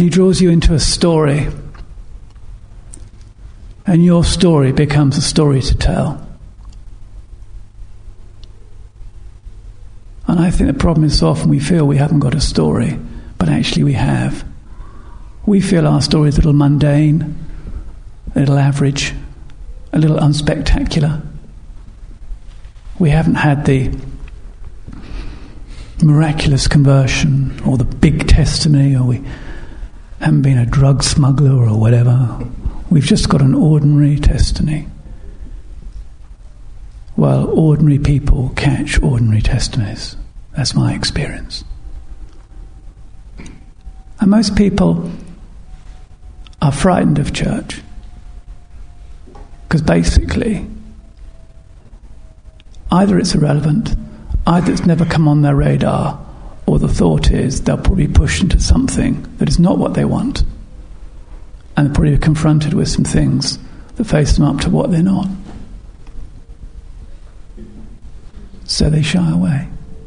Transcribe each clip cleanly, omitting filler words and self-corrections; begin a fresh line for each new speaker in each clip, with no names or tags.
He draws you into a story, and your story becomes a story to tell. And I think the problem is so often we feel we haven't got a story, but actually we have. We feel our story is a little mundane, a little average, a little unspectacular. We haven't had the miraculous conversion or the big testimony, or we haven't been a drug smuggler or whatever. We've just got an ordinary testimony. Well, ordinary people catch ordinary testimonies. That's my experience. And most people are frightened of church because basically either it's irrelevant, either it's never come on their radar, or the thought is they'll probably push into something that is not what they want, and they're probably confronted with some things that face them up to what they're not. So they shy away.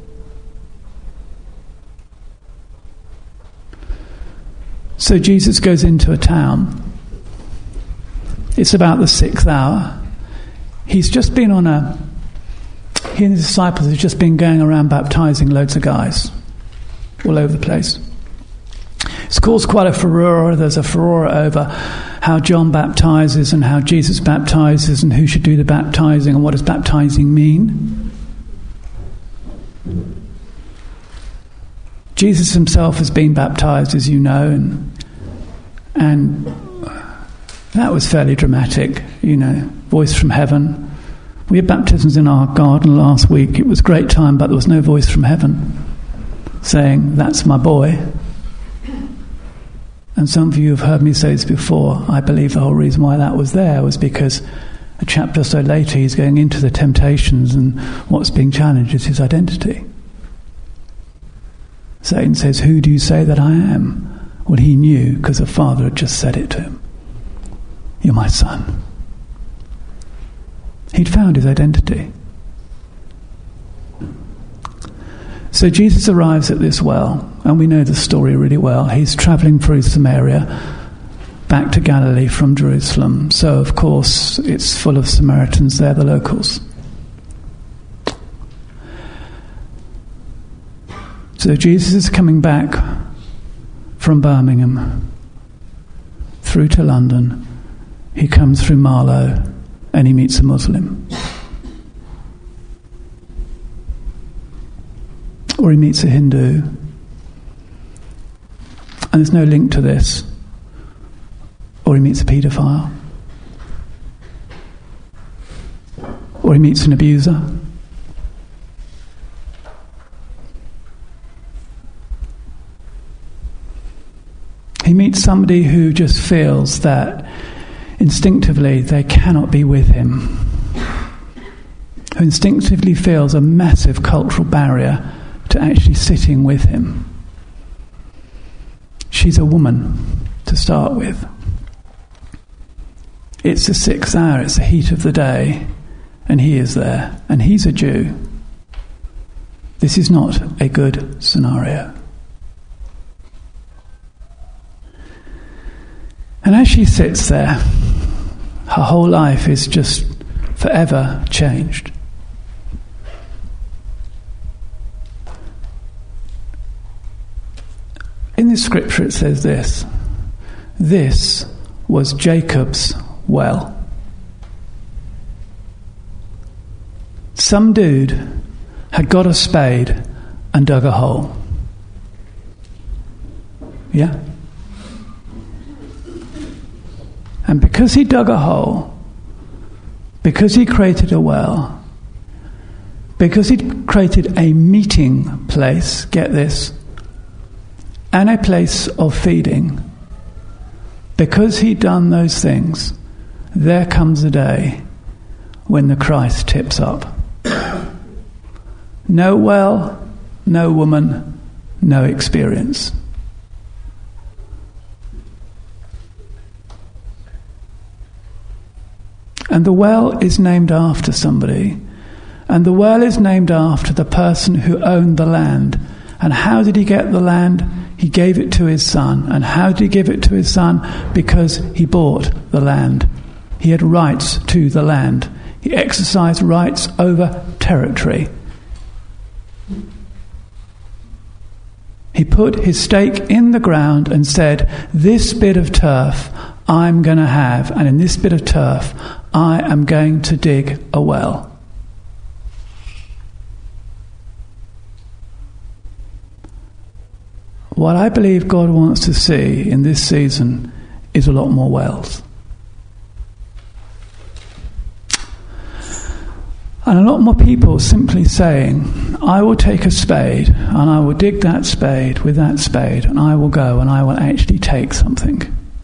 So Jesus goes into a town. It's about the 6th hour. He's just been he and his disciples have just been going around baptizing loads of guys all over the place. It's caused quite a furore. There's a furore over how John baptizes and how Jesus baptizes and who should do the baptizing and what does baptizing mean. Jesus himself has been baptized, as you know, and that was fairly dramatic, voice from heaven. We had baptisms in our garden last week. It was a great time, but there was no voice from heaven saying, "That's my boy." And some of you have heard me say this before. I believe the whole reason why that was there was because a chapter or so later he's going into the temptations, and what's being challenged is his identity. Satan says, "Who do you say that I am?" Well, he knew because the Father had just said it to him. "You're my son." He'd found his identity. So Jesus arrives at this well, and we know the story really well. He's travelling through Samaria back to Galilee from Jerusalem. So, of course, it's full of Samaritans. They're the locals. So Jesus is coming back from Birmingham through to London. He comes through Marlow and he meets a Muslim. Or he meets a Hindu. And there's no link to this. Or he meets a paedophile. Or he meets an abuser. He meets somebody who just feels that instinctively they cannot be with him, who instinctively feels a massive cultural barrier to actually sitting with him. She's a woman to start with. It's the 6th hour, it's the heat of the day, and he is there, and he's a Jew. This is not a good scenario. And as she sits there, her whole life is just forever changed. In the scripture it says this: "This was Jacob's well." Some dude had got a spade and dug a hole. Yeah? And because he dug a hole, because he created a well, because he created a meeting place, get this, and a place of feeding, because he'd done those things, there comes a day when the Christ tips up. No well, no woman, no experience. And the well is named after somebody. And the well is named after the person who owned the land. And how did he get the land? he gave it to his son. And how did he give it to his son? Because he bought the land. He had rights to the land. He exercised rights over territory. He put his stake in the ground and said, this bit of turf I'm going to have, and in this bit of turf I am going to dig a well. What I believe God wants to see in this season is a lot more wells. And a lot more people simply saying, I will take a spade and I will dig that spade with that spade, and I will go and I will actually take something.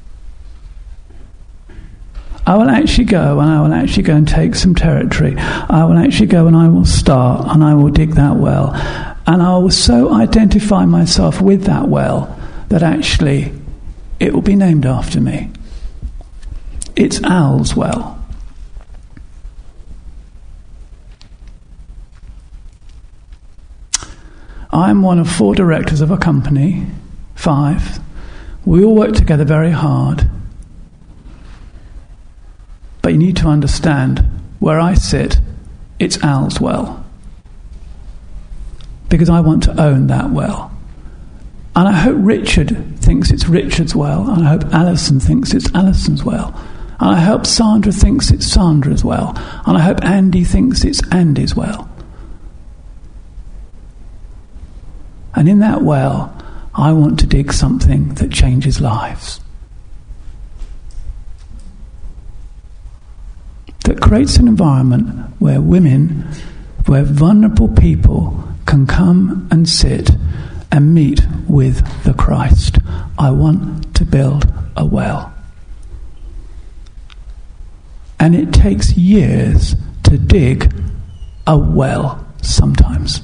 I will actually go and I will actually go and take some territory. I will actually go and I will start and I will dig that well. And I will so identify myself with that well that actually it will be named after me. It's Al's well. I'm one of 4 directors of a company, 5. We all work together very hard. But you need to understand, where I sit, it's Al's well. Because I want to own that well. And I hope Richard thinks it's Richard's well. And I hope Alison thinks it's Alison's well. And I hope Sandra thinks it's Sandra's well. And I hope Andy thinks it's Andy's well. And in that well, I want to dig something that changes lives. That creates an environment where women, where vulnerable people can come and sit and meet with the Christ. I want to build a well. And it takes years to dig a well sometimes.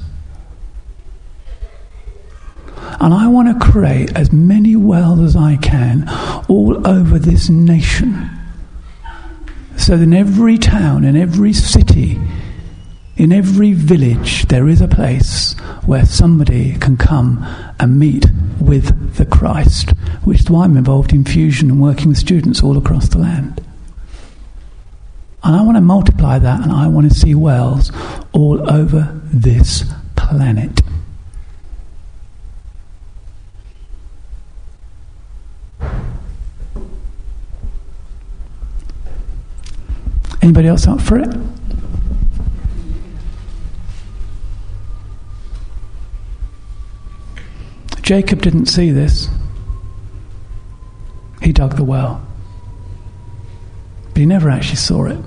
And I want to create as many wells as I can all over this nation. So that in every town, in every city, in every village, there is a place where somebody can come and meet with the Christ, which is why I'm involved in Fusion and working with students all across the land. And I want to multiply that, and I want to see wells all over this planet. Anybody else up for it? Jacob didn't see this. He dug the well. But he never actually saw it.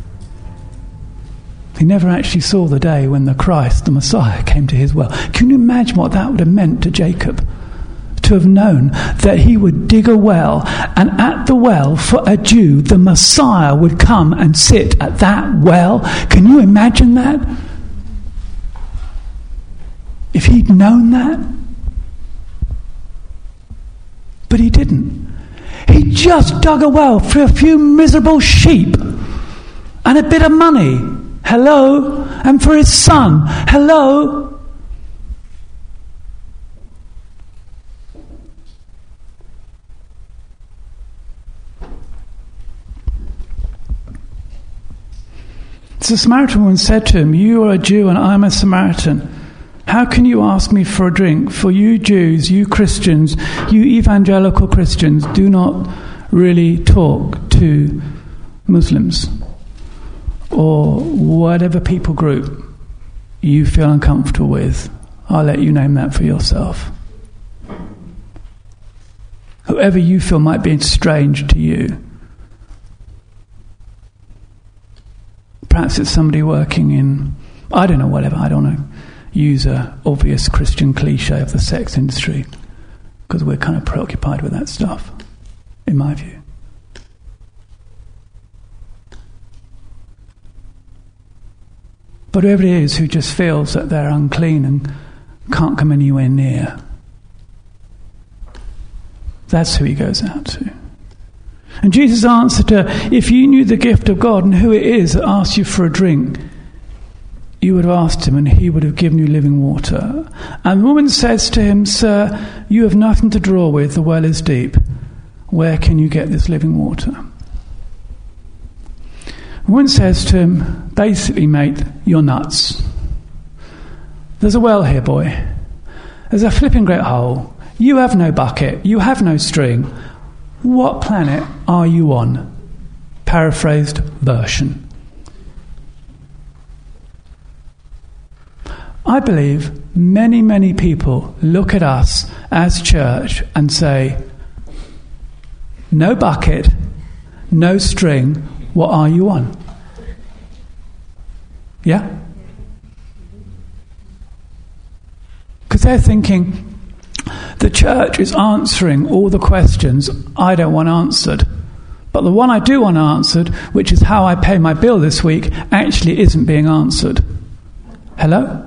He never actually saw the day when the Christ, the Messiah, came to his well. Can you imagine what that would have meant to Jacob? To have known that he would dig a well, and at the well, for a Jew, the Messiah would come and sit at that well. Can you imagine that? If he'd known that? But he didn't. He just dug a well for a few miserable sheep and a bit of money. Hello? And for his son. Hello? So the Samaritan woman said to him, you are a Jew and I am a Samaritan. How can you ask me for a drink? For you Jews, you Christians, you evangelical Christians, do not really talk to Muslims or whatever people group you feel uncomfortable with. I'll let you name that for yourself. Whoever you feel might be strange to you. Perhaps it's somebody working in, I don't know, whatever, I don't know. Use a obvious Christian cliche of the sex industry, because we're kind of preoccupied with that stuff, in my view. But whoever it is who just feels that they're unclean and can't come anywhere near, that's who he goes out to. And Jesus answered her, if you knew the gift of God and who it is that asks you for a drink, you would have asked him, and he would have given you living water. And the woman says to him, Sir, you have nothing to draw with, the well is deep. Where can you get this living water? The woman says to him, basically, mate, you're nuts. There's a well here, boy. There's a flipping great hole. You have no bucket. You have no string. What planet are you on? Paraphrased version. I believe many, many people look at us as church and say, no bucket, no string, what are you on? Yeah? Because they're thinking, the church is answering all the questions I don't want answered. But the one I do want answered, which is how I pay my bill this week, actually isn't being answered. Hello?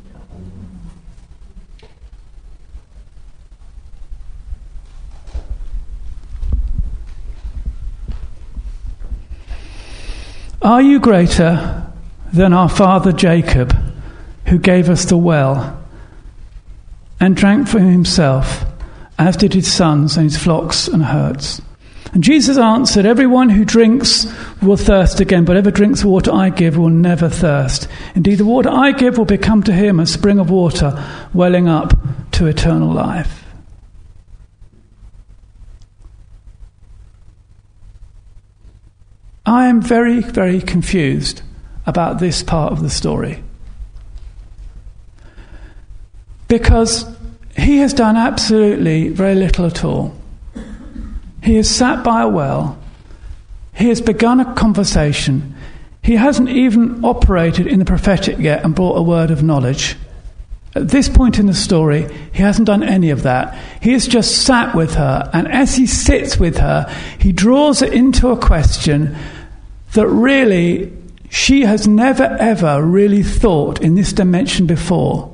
Are you greater than our father Jacob, who gave us the well and drank for himself, as did his sons and his flocks and herds? And Jesus answered, everyone who drinks will thirst again, but whoever drinks the water I give will never thirst. Indeed, the water I give will become to him a spring of water welling up to eternal life. I am very, very confused about this part of the story. Because he has done absolutely very little at all. He has sat by a well. He has begun a conversation. He hasn't even operated in the prophetic yet and brought a word of knowledge. At this point in the story, he hasn't done any of that. He has just sat with her, and as he sits with her, he draws it into a question that really she has never ever really thought in this dimension before.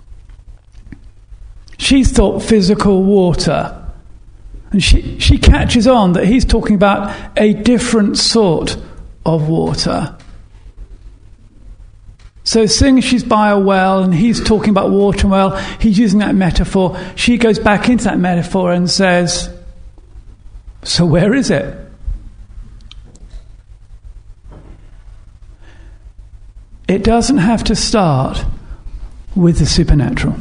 She's thought physical water. And she catches on that he's talking about a different sort of water. So seeing as she's by a well and he's talking about water and well, he's using that metaphor. She goes back into that metaphor and says, so where is it? It doesn't have to start with the supernatural.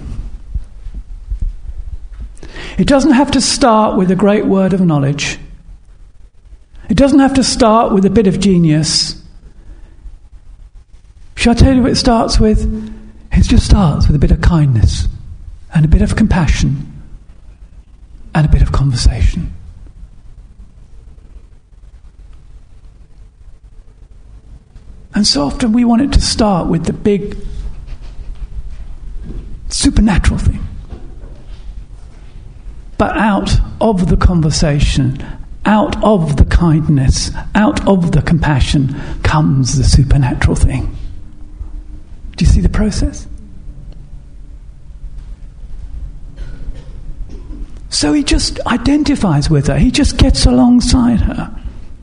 It doesn't have to start with a great word of knowledge. It doesn't have to start with a bit of genius. Shall I tell you what it starts with? It just starts with a bit of kindness and a bit of compassion and a bit of conversation. And so often we want it to start with the big supernatural thing. But out of the conversation, out of the kindness, out of the compassion comes the supernatural thing. Do you see the process? So he just identifies with her. He just gets alongside her.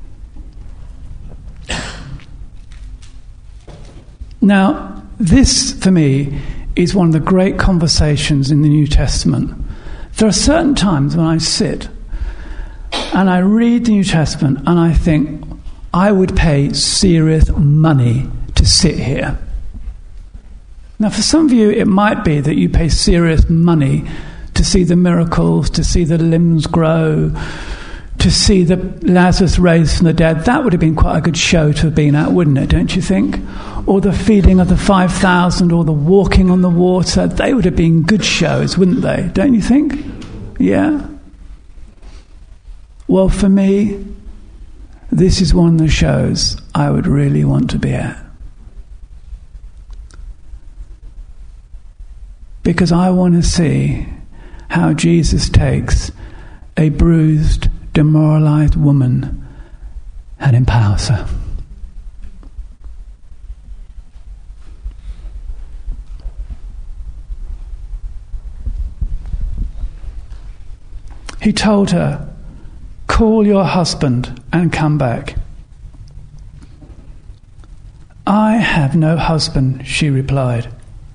Now, this, for me, is one of the great conversations in the New Testament. There are certain times when I sit and I read the New Testament and I think, I would pay serious money to sit here. Now, for some of you, it might be that you pay serious money to see the miracles, to see the limbs grow, to see the Lazarus raised from the dead. That would have been quite a good show to have been at, wouldn't it, don't you think? Or the feeding of the 5,000, or the walking on the water. They would have been good shows, wouldn't they? Don't you think? Yeah? Well, for me, this is one of the shows I would really want to be at. Because I want to see how Jesus takes a bruised, demoralized woman and empowers her. He told her, call your husband and come back. "I have no husband," she replied.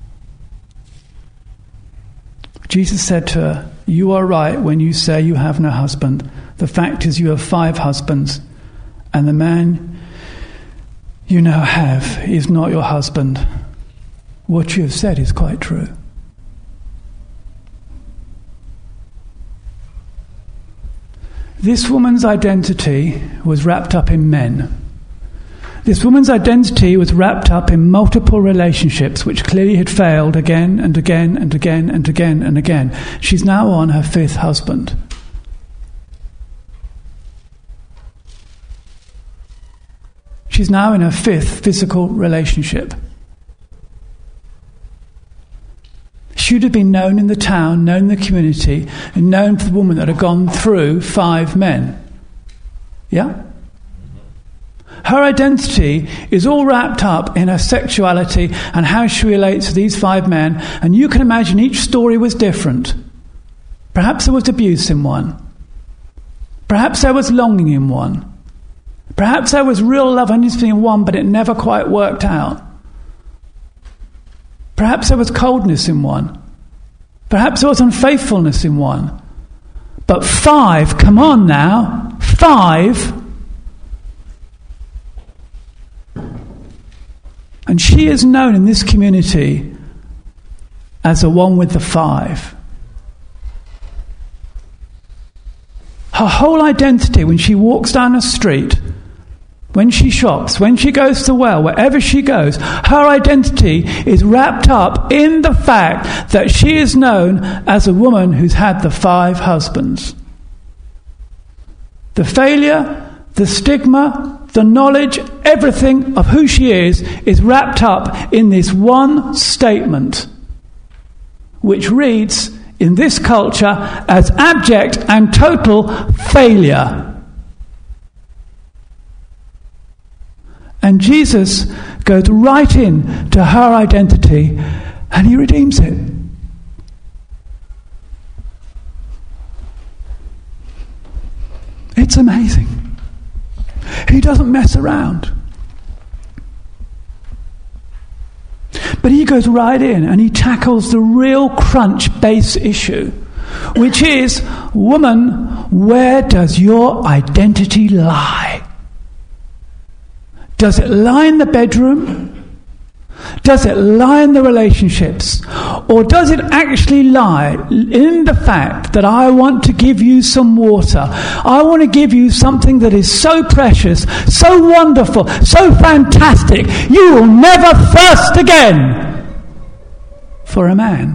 Jesus said to her, "You are right when you say you have no husband. The fact is you have 5 husbands, and the man you now have is not your husband. What you have said is quite true." This woman's identity was wrapped up in men. This woman's identity was wrapped up in multiple relationships which clearly had failed again and again and again and again and again. She's now on her 5th husband. She's now in her 5th physical relationship. She would have been known in the town, known in the community, and known for the woman that had gone through 5 men. Yeah? Her identity is all wrapped up in her sexuality and how she relates to these 5 men. And you can imagine each story was different. Perhaps there was abuse in one. Perhaps there was longing in one. Perhaps there was real love and unity in one, but it never quite worked out. Perhaps there was coldness in one. Perhaps there was unfaithfulness in one. But 5, come on now, 5. And she is known in this community as the one with the 5. Her whole identity when she walks down the street, when she shops, when she goes to the well, wherever she goes, her identity is wrapped up in the fact that she is known as a woman who's had the 5 husbands. The failure, the stigma, the knowledge, everything of who she is wrapped up in this one statement, which reads in this culture as abject and total failure. And Jesus goes right in to her identity and he redeems it. It's amazing. He doesn't mess around. But he goes right in and he tackles the real crunch base issue, which is, woman, where does your identity lie? Does it lie in the bedroom? Does it lie in the relationships? Or does it actually lie in the fact that I want to give you some water? I want to give you something that is so precious, so wonderful, so fantastic, you will never thirst again for a man.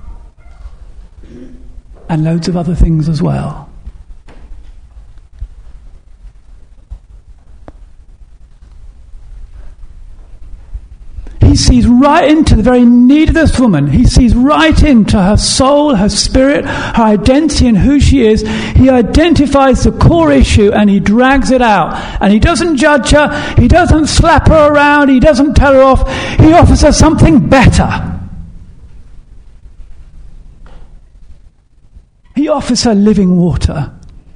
And loads of other things as well. He sees right into the very need of this woman. He sees right into her soul, her spirit, her identity and who she is. He identifies the core issue and he drags it out. And he doesn't judge her. He doesn't slap her around. He doesn't tell her off. He offers her something better. He offers her living water.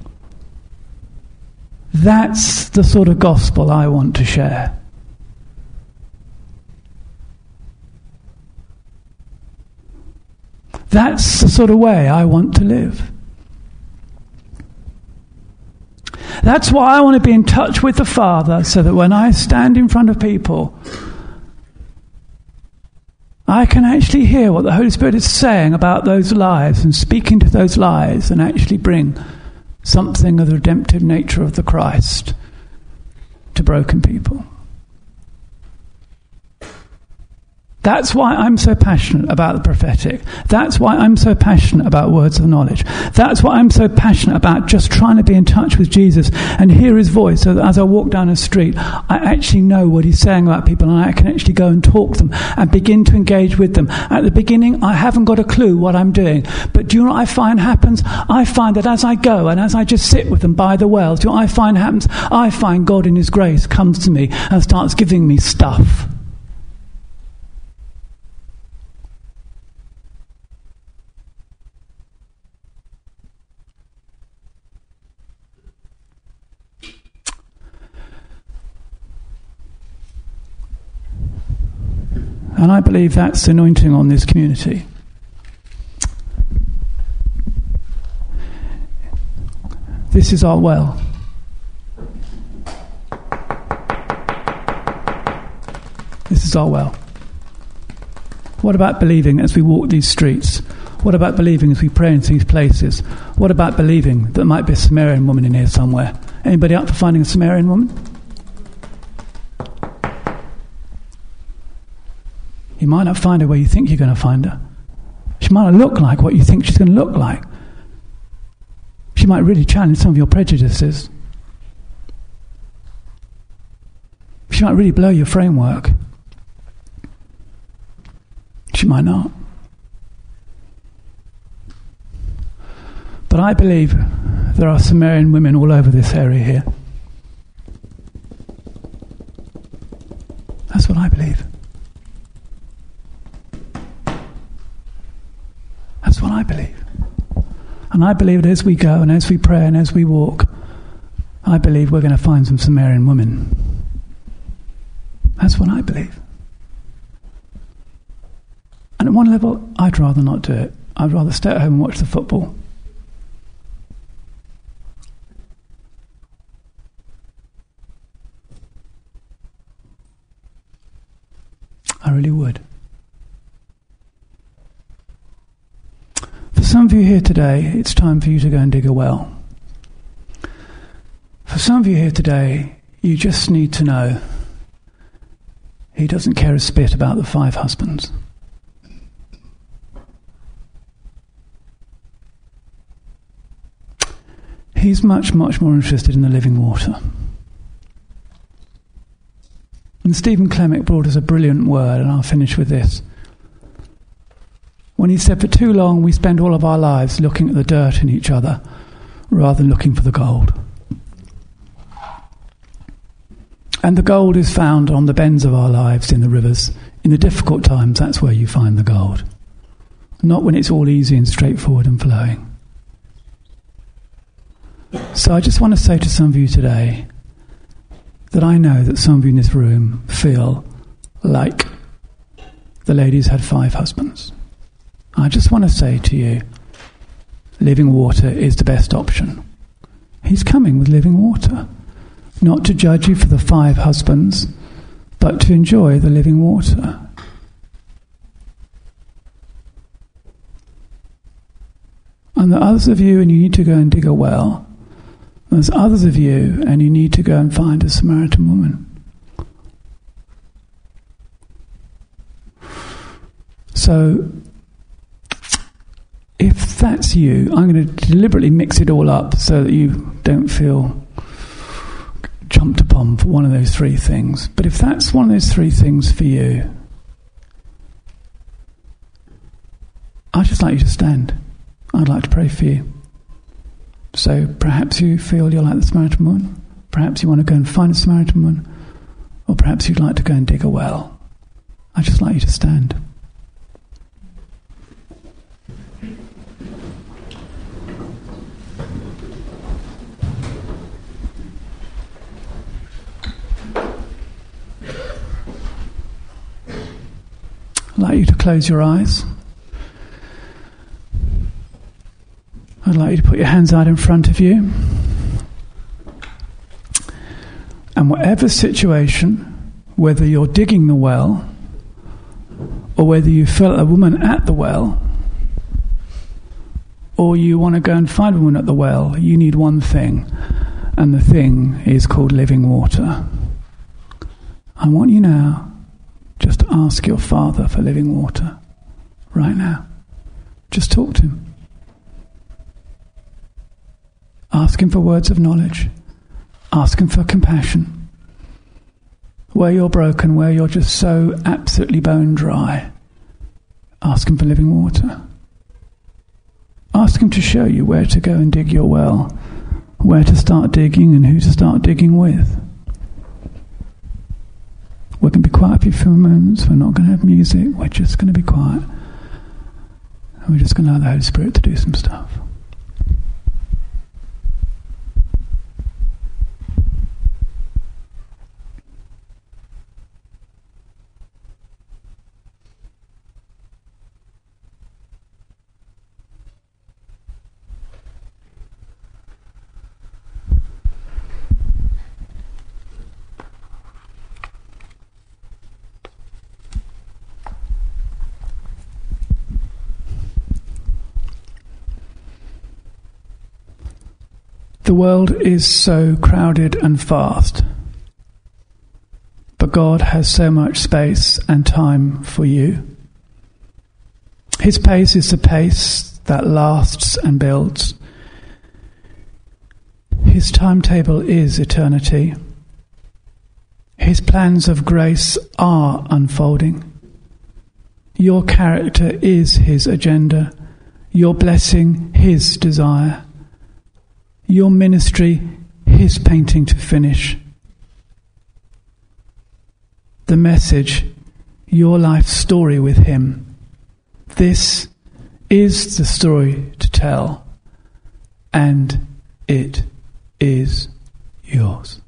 That's the sort of gospel I want to share. That's the sort of way I want to live. That's why I want to be in touch with the Father, so that when I stand in front of people, I can actually hear what the Holy Spirit is saying about those lives and speaking to those lives and actually bring something of the redemptive nature of the Christ to broken people. That's why I'm so passionate about the prophetic. That's why I'm so passionate about words of knowledge. That's why I'm so passionate about just trying to be in touch with Jesus and hear his voice, so that as I walk down the street, I actually know what he's saying about people and I can actually go and talk to them and begin to engage with them. At the beginning, I haven't got a clue what I'm doing. But do you know what I find happens? I find that as I go and as I just sit with them by the wells, do you know what I find happens? I find God in his grace comes to me and starts giving me stuff. And I believe that's anointing on this community. This is our well. This is our well. What about believing as we walk these streets? What about believing as we pray in these places? What about believing that there might be a Sumerian woman in here somewhere? Anybody up for finding a Sumerian woman? You might not find her where you think you're going to find her. She might not look like what you think she's going to look like. She might really challenge some of your prejudices. She might really blow your framework. She might not. But I believe there are Sumerian women all over this area here. That's what I believe. That's what I believe. And I believe that as we go and as we pray and as we walk, I believe we're going to find some Sumerian women. That's what I believe. And at one level, I'd rather not do it. I'd rather stay at home and watch the football. I really would. For some of you here today, it's time for you to go and dig a well. For some of you here today, you just need to know he doesn't care a spit about the 5 husbands. He's much, much more interested in the living water. And Stephen Clemick brought us a brilliant word, and I'll finish with this. When he said, for too long we spend all of our lives looking at the dirt in each other rather than looking for the gold. And the gold is found on the bends of our lives in the rivers. In the difficult times, that's where you find the gold. Not when it's all easy and straightforward and flowing. So I just want to say to some of you today that I know that some of you in this room feel like the ladies had 5 husbands. I just want to say to you, living water is the best option. He's coming with living water. Not to judge you for the 5 husbands, but to enjoy the living water. And there are others of you and you need to go and dig a well. There's others of you and you need to go and find a Samaritan woman. So, if that's you, I'm going to deliberately mix it all up so that you don't feel jumped upon for one of those 3 things. But if that's one of those 3 things for you, I'd just like you to stand. I'd like to pray for you. So perhaps you feel you're like the Samaritan woman. Perhaps you want to go and find a Samaritan woman. Or perhaps you'd like to go and dig a well. I'd just like you to stand. I'd like you to close your eyes. I'd like you to put your hands out in front of you. And whatever situation, whether you're digging the well, or whether you felt a woman at the well, or you want to go and find a woman at the well, you need one thing, and the thing is called living water. I want you now just to ask your Father for living water. Right now. Just talk to him. Ask him for words of knowledge. Ask him for compassion. Where you're broken, where you're just so absolutely bone dry, ask him for living water. Ask him to show you where to go and dig your well, where to start digging and who to start digging with. We're going to be quiet for a few moments. We're not going to have music. We're just going to be quiet. And we're just going to allow the Holy Spirit to do some stuff. The world is so crowded and fast, but God has so much space and time for you. His pace is the pace that lasts and builds. His timetable is eternity. His plans of grace are unfolding. Your character is his agenda. Your blessing, his desire. Your ministry, his painting to finish. The message, your life story with him. This is the story to tell, and it is yours.